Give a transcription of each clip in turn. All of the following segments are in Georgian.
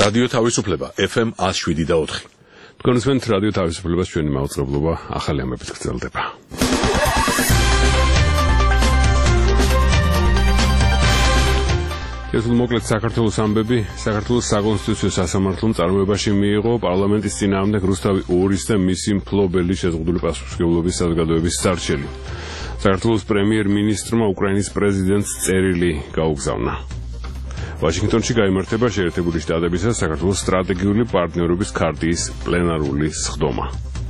რადიო თავისუფლება FM 107.4. თქვენს რადიო თავისუფლებას ჩვენი მაუწყებლობა ახალი ამბებით გრძელდება. ეს მოკლედ საქართველოს ამბები, საქართველოს საკონსტიტუციო სასამართლომ წარმოებაში მიიღო პარლამენტის წინააღმდეგ რუსთავი 2-ის და მისი მფლობელი შეზღუდული პასუხისმგებლობის საზოგადოების სარჩელი. საქართველოს პრემიერ-მინისტრმა უკრაინის პრეზიდენტს წერილი გაუგზავნა. ვაშინგტონში გაიმართება შეერთებული შტატებისა და საქართველოს სტრატეგიული პარტნიორობის ქარტიის პლენარული სხდომა.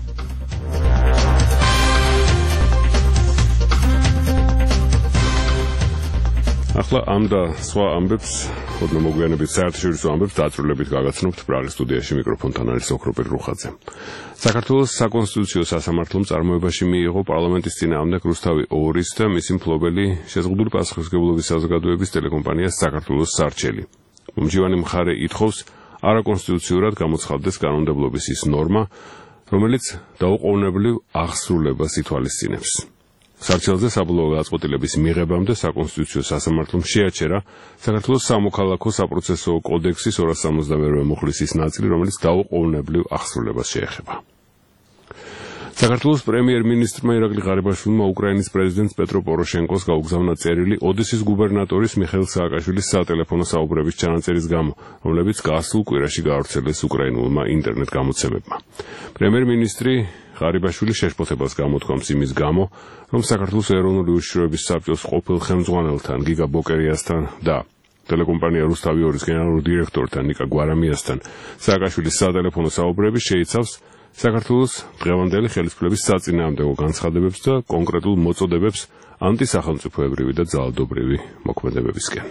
ახლა ამ და სხვა ამბებს, ოდნავ მოგვიანებით საერთაშორისო ამბებს დაწვრილებით გაგაცნობთ პრაღის სტუდიაში მიკროფონთან არის ოქროპირ რუხაძე. საქართველოს საკონსტიტუციო სასამართლომ წარმოებაში მიიღო პარლამენტის წინააღმდეგ რუსთავი 2-ის და მისი მფლობელი შეზღუდული პასუხისმგებლობის საზოგადოების ტელეკომპანიას საქართველოს სარჩელი. მომჯივანი მხარე ითხოვს არაკონსტიტუციურად გამოცხადდეს კანონმდებლობის ის ნორმა, რომელიც დაუყოვნებლივ აღსრულებას ითვალისწინებს. სარჩელზე საბოლოო გადაწყვეტილების მიღებამდე საკონსტიტუციო სასამართლომ შეაჩერა საქართველოს სამოქალაქო საპროცესო კოდექსის 272 მუხლის ის ნაწილი, რომელიც დაუყოვნებლივ აღსრულებას შეეხება. საქართველოს პრემიერ-მინისტრმა ირაკლი ღარიბაშვილმა უკრაინის პრეზიდენტს პეტრო პოროშენკოს გაუგზავნა წერილი ოდესის გუბერნატორის მიხეილ სააკაშვილის სატელეფონო საუბრების ჩანაწერის გამო, რომლებიც გასულ კვირაში გაავრცელეს უკრაინულმა ინტერნეტ გამოცემებმა. პრემიერ-მინისტრი ღარიბაშვილი შეშფოთებას გამოთქვამს იმის გამო, რომ საქართველოს ეროვნული უშიშროების საბჭოს ყოფილ ხელმძღვანელთან გიგა ბოკერიასთან და ტელეკომპანია რუსთავი 2-ის გენერალურ დირექტორთან ნიკა გვარამიასთან სააკაშვილის სატელეფონო საუბრები შეიცავს საქართველოს დღევანდელი ხელისუფლების საწინააღმდეგო განცხადებებს და კონკრეტულ მოწოდებებს ანტისახელმწიფოებრივი და ძალადობრივი მოქმედებებისკენ.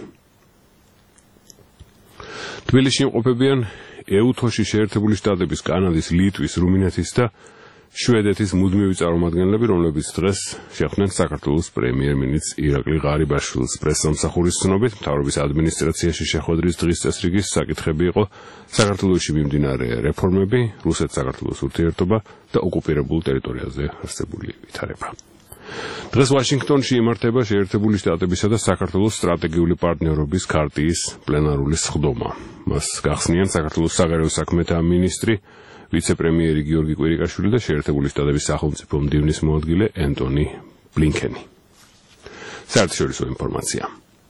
თბილისში იმყოფებიან ეუთოში შეერთებული შტატების, კანადის, ლიტვის, რუმინეთის და შვედეთის მუდმივი წარმომადგენლები, რომლებიც დღეს შეხვდნენ საქართველოს პრემიერ-მინისტრ ირაკლი ღარიბაშვილს. პრესსამსახურის ცნობით, მთავრობის ადმინისტრაციაში შეხვედრის დღის წესრიგის საკითხები იყო საქართველოში მიმდინარე რეფორმები, რუსეთ-საქართველოს ურთიერთობა და ოკუპირებულ ტერიტორიაზე არსებული ვითარება. დღეს ვაშინგტონში იმართება შეერთებული შტატებისა და საქართველოს სტრატეგიული პარტნიორობის ქარტიის პლენარული სხდომა. მას გახსნიან საქართველოს საგარეო საქმეთა მინისტრი, ვიცე-პრემიერი გიორგი კვირიკაშვილი და შეერთებული შტატების სახელმწიფო მდივნის მოადგილე ენტონი ბლინკენი. საერთაშორისო ინფორმაცია.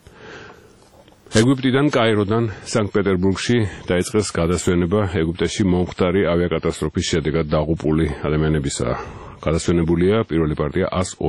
ეგვიპტიდან კაიროდან სანქტ-პეტერბურგში დაიწყეს გადასვენება ეგვიპტეში მომხდარი ავიაკატასტროფის შედეგად დაღუპული ადამიანებისა. გადასვენებულია პირველი პარტია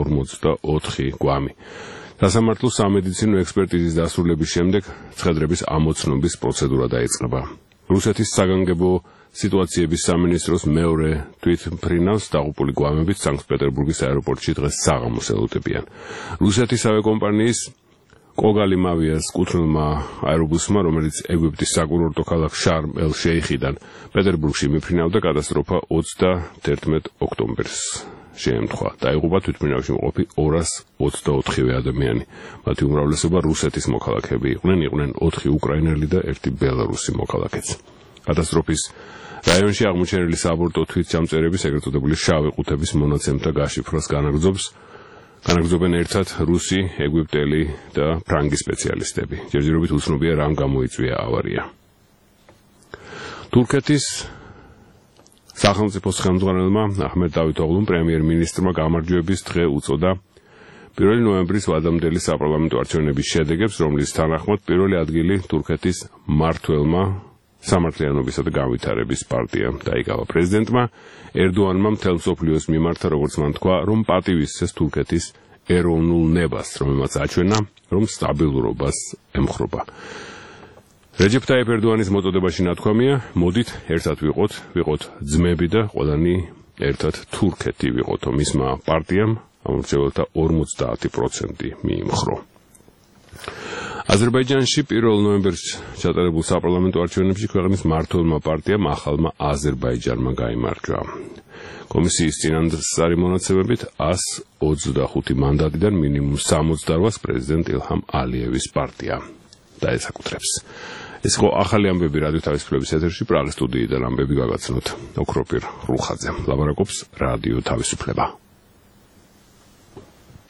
144 გვამი. სასამართლო სამედიცინო ექსპერტიზის დასრულების შემდეგ ცხედრების ამოცნობის პროცედურა დაიწყება. რუსეთის საგანგებო სიტუაციების სამინისტროს მეორე თვითმფრინავს დაღუპული გვამებით სანქტ-პეტერბურგის აეროპორტში დღეს საღამოს ელოდებიან. რუსეთის ავიაკომპანიის კოგალიმავიას კუთვნილმა აერობუსმა, რომელიც ეგვიპტის საკურორტო ქალაქ შარმ-ელ-შეიხიდან პეტერბურგში მიფრინავდა, კატასტროფა 21 ოქტომბერს შეემთხვა. დაიღუპა თვითმფრინავში მყოფი 224 ადამიანი. მათი უმრავლესობა რუსეთის მოქალაქეები იყვნენ 4 უკრაინელი და 1 ბელარუსი მოქალაქეც. კატასტროფის რაიონში აღმოჩენილი საბორტო თვითჩამწერების ეგრეთ წოდებული შავი ყუთების მონაცემთა გაშიფრვას განაგრძობენ ერთად რუსი, ეგვიპტელი და ფრანგი სპეციალისტები. ჯერჯერობით უცნობია რამ გამოიწვია ავარია. თურქეთის სახელმწიფოს ხელმძღვანელმა აჰმედ დავითოღლუმ პრემიერ-მინისტრმა გამარჯვების დღე უწოდა 1 ნოემბრის ვადამდელი საპარლამენტო არჩევნების შედეგებს, რომლის თანახმად პირველი ადგილი თურქეთის მმართველმა სამართლიანობისა და განვითარების პარტიამ დაიკავა. პრეზიდენტმა ერდოანმა მთელ მსოფლიოს მიმართა, როგორც მან თქვა, რომ პატივისცეს თურქეთის ეროვნულ ნებას, რომელმაც აჩვენა, რომ სტაბილურობას ემხრობა. რეჯეფ ტაიპ ერდოანის მოწოდებაში ნათქვამია, მოდით ერთად ვიყოთ ძმები და ყველანი ერთად თურქეთი ვიყოთო. მისმა პარტიამ ამორჩეველთა 50% მიიმხრო. აზერბაიჯანში 1 ნოემბერს ჩატარებულ საპარლამენტო არჩევნებში ქვეყნის მმართველმა პარტიამ ახალმა აზერბაიჯანმა გაიმარჯვა. კომისიის წინასწარი მონაცემებით 125 მანდატიდან მინიმუმ 68-ს პრეზიდენტ ილჰამ ალიევის პარტია დაესაკუთრებს. ეს იყო ახალი ამბები რადიო თავისუფლების ეთერში, პრაღის სტუდიიდან ამბები გაგაცნოთ ოქროპირ რუხაძე. ლაბარაკობს რადიო თავისუფლება.